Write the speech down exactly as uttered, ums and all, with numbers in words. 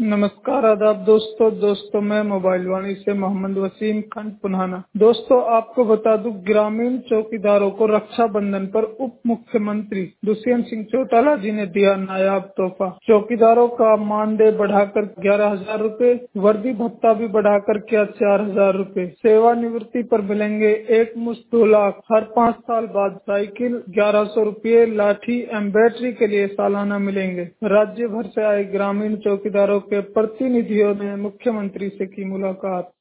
नमस्कार आदाब दोस्तों दोस्तों मैं मोबाइल वाणी से मोहम्मद वसीम खंड पुनाना। दोस्तों आपको बता दूं, ग्रामीण चौकीदारों को रक्षाबंधन पर उप मुख्यमंत्री दुष्यंत सिंह चौटाला जी ने दिया नायाब तोहफा। चौकीदारों का मानदेय बढ़ाकर ग्यारह हजार रूपए, वर्दी भत्ता भी बढ़ाकर किया चार हजार रूपए, सेवानिवृत्ति पर मिलेंगे एक मुश्त दो लाख, हर पाँच साल बाद साइकिल ग्यारह सौ रूपये, लाठी एवं बैटरी के लिए सालाना मिलेंगे। राज्य भर से आए ग्रामीण चौकीदारों के प्रतिनिधियों ने मुख्यमंत्री से की मुलाकात।